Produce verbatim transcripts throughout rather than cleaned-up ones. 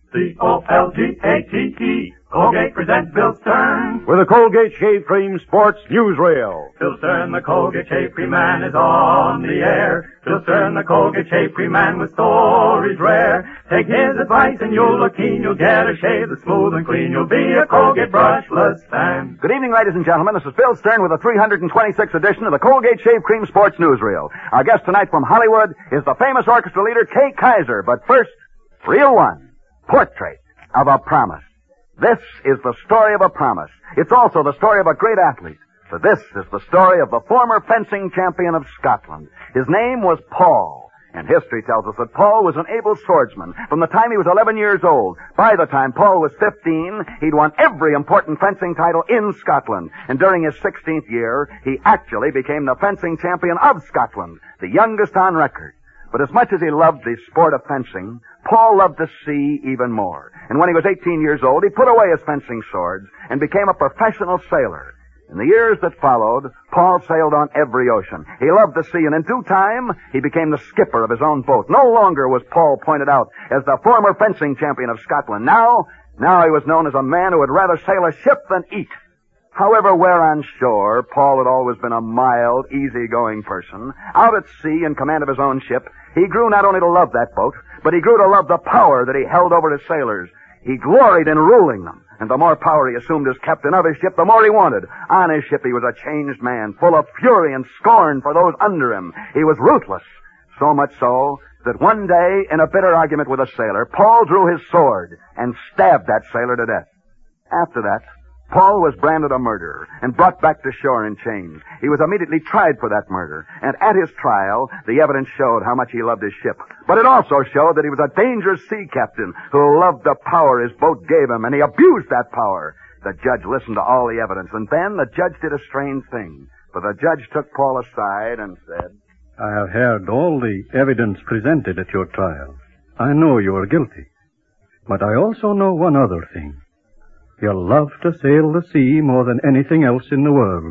C O L G A T E. Colgate presents Bill Stern with the Colgate Shave Cream Sports Newsreel. Bill Stern, the Colgate Shave Cream Man, is on the air. Bill Stern, the Colgate Shave Cream Man, with stories rare. Take his advice and you'll look keen. You'll get a shave that's smooth and clean. You'll be a Colgate brushless fan. Good evening, ladies and gentlemen. This is Bill Stern with the three hundred twenty-sixth edition of the Colgate Shave Cream Sports Newsreel. Our guest tonight from Hollywood is the famous orchestra leader Kay Kyser. But first, Reel One, Portrait of a Promise. This is the story of a promise. It's also the story of a great athlete. For this is the story of the former fencing champion of Scotland. His name was Paul, and history tells us that Paul was an able swordsman from the time he was eleven years old. By the time Paul was fifteen, he'd won every important fencing title in Scotland. And during his sixteenth year, he actually became the fencing champion of Scotland, the youngest on record. But as much as he loved the sport of fencing, Paul loved the sea even more. And when he was eighteen years old, he put away his fencing swords and became a professional sailor. In the years that followed, Paul sailed on every ocean. He loved the sea, and in due time, he became the skipper of his own boat. No longer was Paul pointed out as the former fencing champion of Scotland. Now, now he was known as a man who would rather sail a ship than eat. However, where on shore, Paul had always been a mild, easy-going person. Out at sea, in command of his own ship, he grew not only to love that boat, but he grew to love the power that he held over his sailors. He gloried in ruling them, and the more power he assumed as captain of his ship, the more he wanted. On his ship, he was a changed man, full of fury and scorn for those under him. He was ruthless, so much so that one day, in a bitter argument with a sailor, Paul drew his sword and stabbed that sailor to death. After that, Paul was branded a murderer and brought back to shore in chains. He was immediately tried for that murder, and at his trial, the evidence showed how much he loved his ship. But it also showed that he was a dangerous sea captain who loved the power his boat gave him, and he abused that power. The judge listened to all the evidence, and then the judge did a strange thing. For the judge took Paul aside and said, I have heard all the evidence presented at your trial. I know you are guilty. But I also know one other thing. You love to sail the sea more than anything else in the world.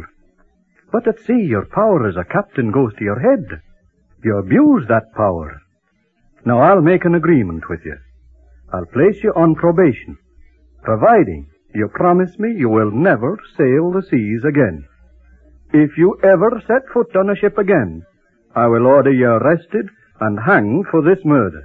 But at sea, your power as a captain goes to your head. You abuse that power. Now, I'll make an agreement with you. I'll place you on probation, providing you promise me you will never sail the seas again. If you ever set foot on a ship again, I will order you arrested and hanged for this murder.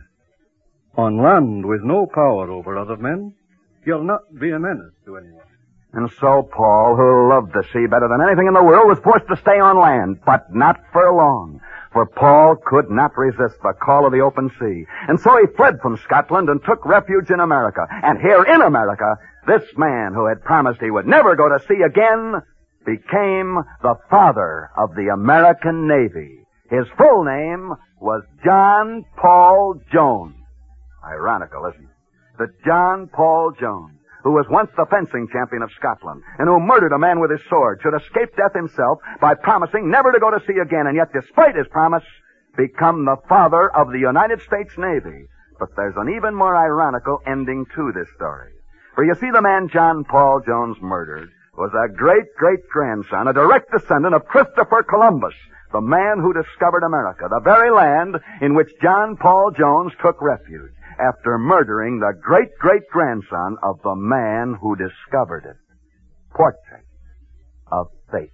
On land with no power over other men, you'll not be a menace to anyone. And so Paul, who loved the sea better than anything in the world, was forced to stay on land, but not for long. For Paul could not resist the call of the open sea. And so he fled from Scotland and took refuge in America. And here in America, this man who had promised he would never go to sea again became the father of the American Navy. His full name was John Paul Jones. Ironical, isn't it? That John Paul Jones, who was once the fencing champion of Scotland and who murdered a man with his sword, should escape death himself by promising never to go to sea again, and yet, despite his promise, become the father of the United States Navy. But there's an even more ironical ending to this story. For you see, the man John Paul Jones murdered was a great-great-grandson, a direct descendant of Christopher Columbus, the man who discovered America, the very land in which John Paul Jones took refuge after murdering the great-great-grandson of the man who discovered it. Portrait of Fate.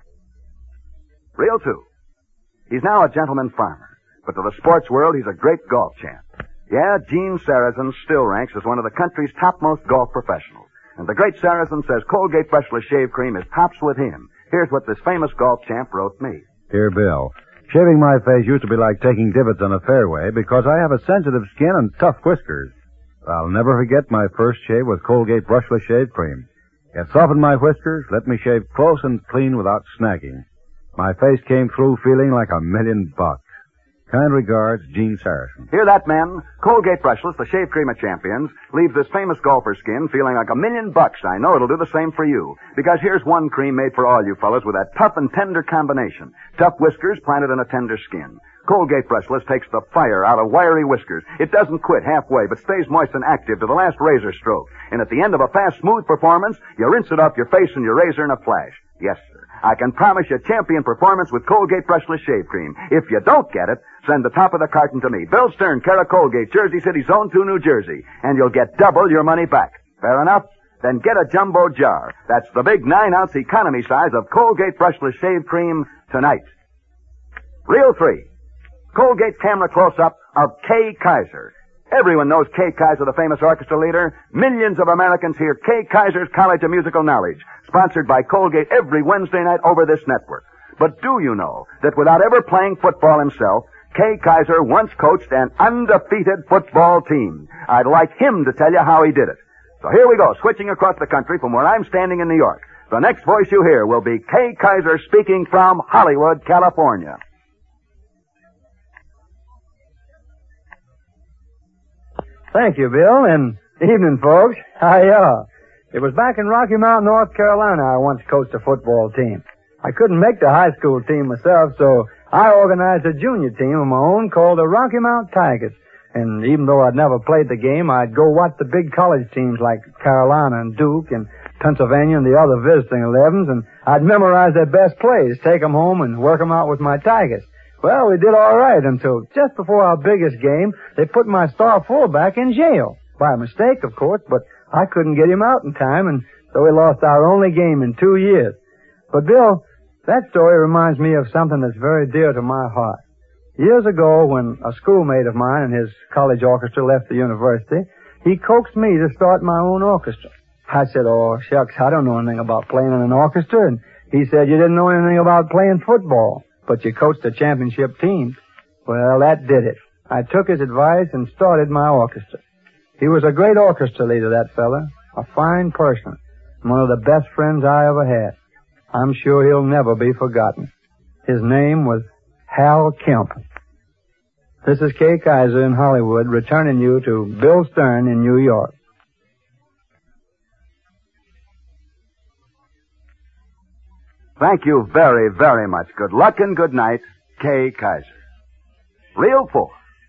Reel two. He's now a gentleman farmer, but to the sports world, he's a great golf champ. Yeah, Gene Sarazen still ranks as one of the country's topmost golf professionals. And the great Sarazen says Colgate Brushless Shave Cream is tops with him. Here's what this famous golf champ wrote me. Dear Bill, shaving my face used to be like taking divots on a fairway because I have a sensitive skin and tough whiskers. I'll never forget my first shave with Colgate Brushless Shave Cream. It softened my whiskers, let me shave close and clean without snagging. My face came through feeling like a million bucks. Kind regards, Gene Sarazen. Hear that, men? Colgate Brushless, the shave cream of champions, leaves this famous golfer's skin feeling like a million bucks. I know it'll do the same for you. Because here's one cream made for all you fellas with that tough and tender combination. Tough whiskers planted in a tender skin. Colgate Brushless takes the fire out of wiry whiskers. It doesn't quit halfway, but stays moist and active to the last razor stroke. And at the end of a fast, smooth performance, you rinse it off your face and your razor in a flash. Yes, sir. I can promise you champion performance with Colgate Brushless Shave Cream. If you don't get it, Send the top of the carton to me. Bill Stern, care of Colgate, Jersey City, Zone two, New Jersey. And you'll get double your money back. Fair enough? Then get a jumbo jar. That's the big nine-ounce economy size of Colgate Brushless Shave Cream tonight. Reel three. Colgate's camera close-up of Kay Kaiser. Everyone knows Kay Kaiser, the famous orchestra leader. Millions of Americans hear Kay Kaiser's College of Musical Knowledge, sponsored by Colgate every Wednesday night over this network. But do you know that without ever playing football himself, Kay Kaiser once coached an undefeated football team? I'd like him to tell you how he did it. So here we go, switching across the country from where I'm standing in New York. The next voice you hear will be Kay Kaiser speaking from Hollywood, California. Thank you, Bill, and evening, folks. Hi-ya. It was back in Rocky Mount, North Carolina, I once coached a football team. I couldn't make the high school team myself, so I organized a junior team of my own called the Rocky Mount Tigers. And even though I'd never played the game, I'd go watch the big college teams like Carolina and Duke and Pennsylvania and the other visiting elevens, and I'd memorize their best plays, take them home, and work them out with my Tigers. Well, we did all right until just before our biggest game, they put my star fullback in jail. By mistake, of course, but I couldn't get him out in time, and so we lost our only game in two years. But, Bill, that story reminds me of something that's very dear to my heart. Years ago, when a schoolmate of mine and his college orchestra left the university, he coaxed me to start my own orchestra. I said, oh, shucks, I don't know anything about playing in an orchestra. And he said, you didn't know anything about playing football, but you coached a championship team. Well, that did it. I took his advice and started my orchestra. He was a great orchestra leader, that fella. A fine person. One of the best friends I ever had. I'm sure he'll never be forgotten. His name was Hal Kemp. This is Kay Kaiser in Hollywood, returning you to Bill Stern in New York. Thank you very, very much. Good luck and good night, Kay Kaiser. Reel four.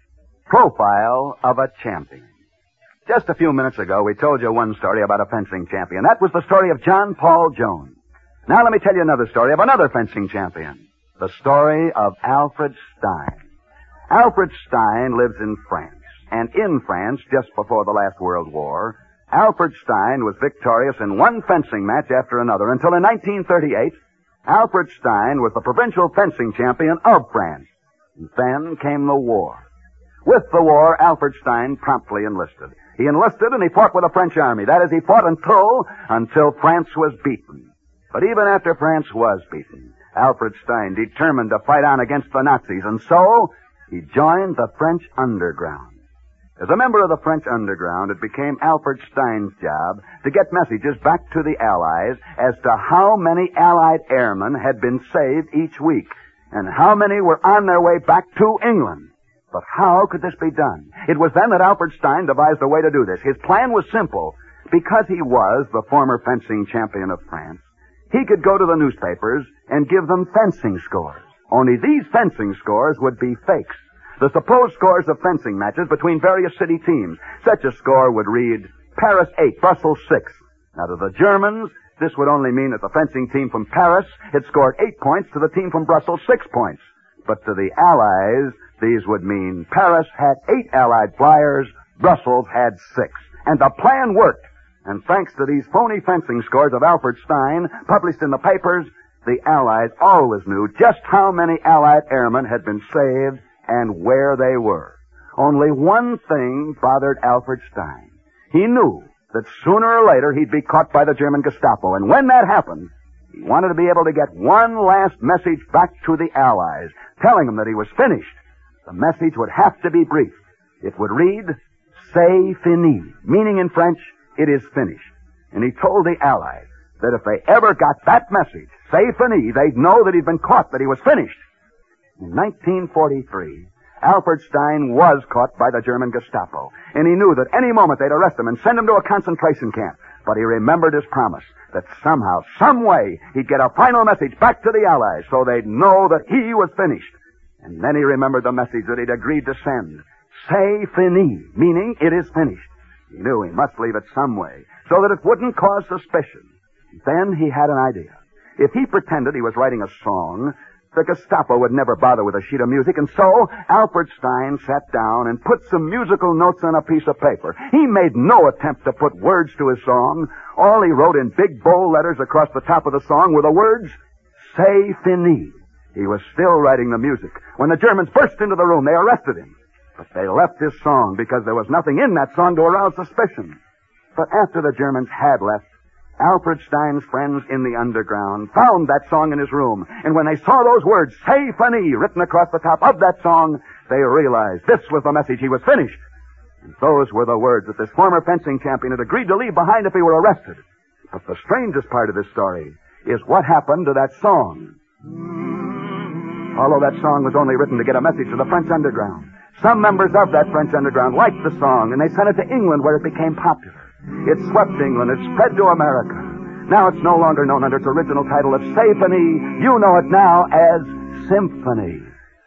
Profile of a champion. Just a few minutes ago, we told you one story about a fencing champion. That was the story of John Paul Jones. Now let me tell you another story of another fencing champion. The story of Alfred Stein. Alfred Stein lives in France. And in France, just before the last World War, Alfred Stein was victorious in one fencing match after another until in nineteen thirty-eight, Alfred Stein was the provincial fencing champion of France. And then came the war. With the war, Alfred Stein promptly enlisted. He enlisted and he fought with the French army. That is, he fought until, until France was beaten. But even after France was beaten, Alfred Stein determined to fight on against the Nazis, and so he joined the French underground. As a member of the French underground, it became Alfred Stein's job to get messages back to the Allies as to how many Allied airmen had been saved each week, and how many were on their way back to England. But how could this be done? It was then that Alfred Stein devised a way to do this. His plan was simple. Because he was the former fencing champion of France, he could go to the newspapers and give them fencing scores. Only these fencing scores would be fakes. The supposed scores of fencing matches between various city teams. Such a score would read, Paris eight, Brussels six. Now to the Germans, this would only mean that the fencing team from Paris had scored eight points to the team from Brussels six points. But to the Allies, these would mean Paris had eight Allied flyers, Brussels had six. And the plan worked. And thanks to these phony fencing scores of Alfred Stein, published in the papers, the Allies always knew just how many Allied airmen had been saved and where they were. Only one thing bothered Alfred Stein. He knew that sooner or later he'd be caught by the German Gestapo, and when that happened, he wanted to be able to get one last message back to the Allies, telling them that he was finished. The message would have to be brief. It would read, C'est fini, meaning in French, it is finished. And he told the Allies that if they ever got that message, C'est fini, they'd know that he'd been caught, that he was finished. In nineteen forty-three, Alfred Stein was caught by the German Gestapo, and he knew that any moment they'd arrest him and send him to a concentration camp. But he remembered his promise that somehow, some way, he'd get a final message back to the Allies so they'd know that he was finished. And then he remembered the message that he'd agreed to send. C'est fini, meaning it is finished. He knew he must leave it some way so that it wouldn't cause suspicion. Then he had an idea. If he pretended he was writing a song, The Gestapo would never bother with a sheet of music, and so Alfred Stein sat down and put some musical notes on a piece of paper. He made no attempt to put words to his song. All he wrote in big bold letters across the top of the song were the words, "C'est fini." He was still writing the music. When the Germans burst into the room, they arrested him. But they left his song because there was nothing in that song to arouse suspicion. But after the Germans had left, Alfred Stein's friends in the underground found that song in his room. And when they saw those words, "C'est fini," written across the top of that song, they realized this was the message. He was finished. And those were the words that this former fencing champion had agreed to leave behind if he were arrested. But the strangest part of this story is what happened to that song. Although that song was only written to get a message to the French underground, some members of that French underground liked the song, and they sent it to England, where it became popular. It swept England. It spread to America. Now it's no longer known under its original title of Symphony. You know it now as Symphony.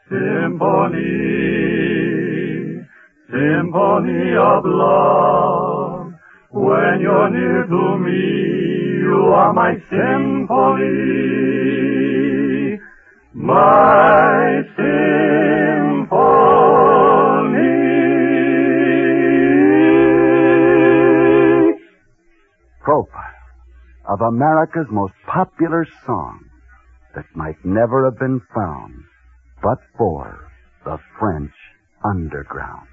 Symphony, symphony of love. When you're near to me, you are my symphony. My symphony. Profile of America's most popular song that might never have been found but for the French underground.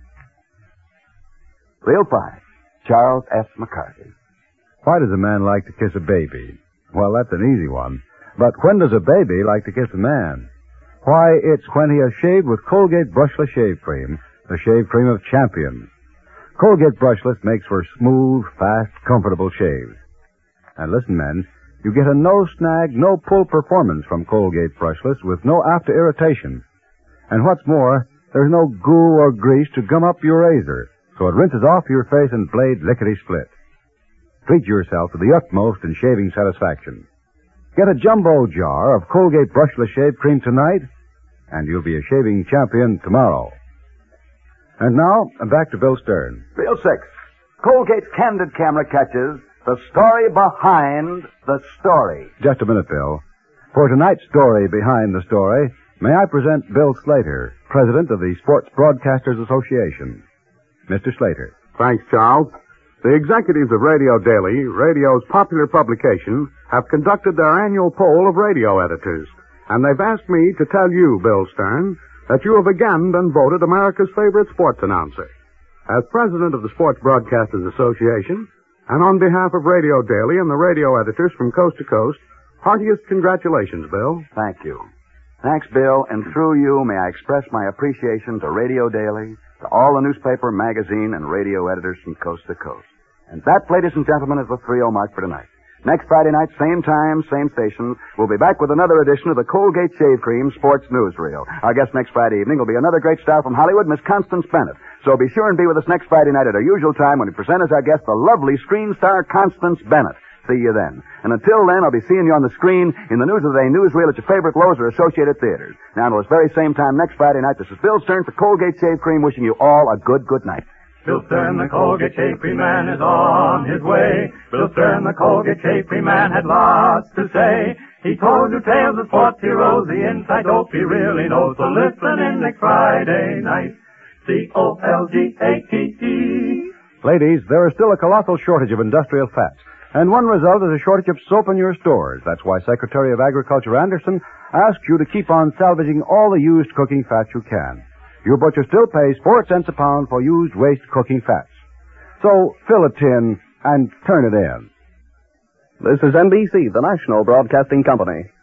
Reel five, Charles F. McCarthy. Why does a man like to kiss a baby? Well, that's an easy one. But when does a baby like to kiss a man? Why, it's when he has shaved with Colgate Brushless Shave Cream, the shave cream of champions. Colgate Brushless makes for smooth, fast, comfortable shaves. And listen, men, you get a no-snag, no-pull performance from Colgate Brushless with no after irritation. And what's more, there's no goo or grease to gum up your razor, so it rinses off your face and blade lickety-split. Treat yourself to the utmost in shaving satisfaction. Get a jumbo jar of Colgate Brushless Shave Cream tonight, and you'll be a shaving champion tomorrow. And now, back to Bill Stern. Reel six, Colgate's Candid Camera catches the story behind the story. Just a minute, Bill. For tonight's story behind the story, may I present Bill Slater, President of the Sports Broadcasters Association. Mister Slater. Thanks, Charles. The executives of Radio Daily, radio's popular publication, have conducted their annual poll of radio editors, and they've asked me to tell you, Bill Stern, that you have again been voted America's favorite sports announcer. As president of the Sports Broadcasters Association, and on behalf of Radio Daily and the radio editors from coast to coast, heartiest congratulations, Bill. Thank you. Thanks, Bill, and through you may I express my appreciation to Radio Daily, to all the newspaper, magazine, and radio editors from coast to coast. And that, ladies and gentlemen, is the three oh mark for tonight. Next Friday night, same time, same station, we'll be back with another edition of the Colgate Shave Cream Sports Newsreel. Our guest next Friday evening will be another great star from Hollywood, Miss Constance Bennett. So be sure and be with us next Friday night at our usual time when we present as our guest the lovely screen star Constance Bennett. See you then. And until then, I'll be seeing you on the screen in the News of the Day newsreel at your favorite Lowe's or Associated Theaters. Now, until this very same time next Friday night, this is Bill Stern for Colgate Shave Cream, wishing you all a good, good night. Bill Stern, the Colgate Shave Cream man, is on his way. Bill Stern, the Colgate Shave Cream man, had lots to say. He told you tales of sports heroes, the inside dope he really knows. So listen in next Friday night. C O L G A T E. Ladies, there is still a colossal shortage of industrial fats, and one result is a shortage of soap in your stores. That's why Secretary of Agriculture Anderson asks you to keep on salvaging all the used cooking fats you can. Your butcher still pays four cents a pound for used waste cooking fats. So fill a tin and turn it in. This is N B C, the national broadcasting company.